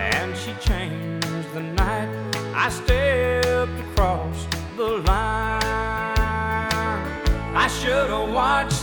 and she changed the night I stepped across the line. I should have watched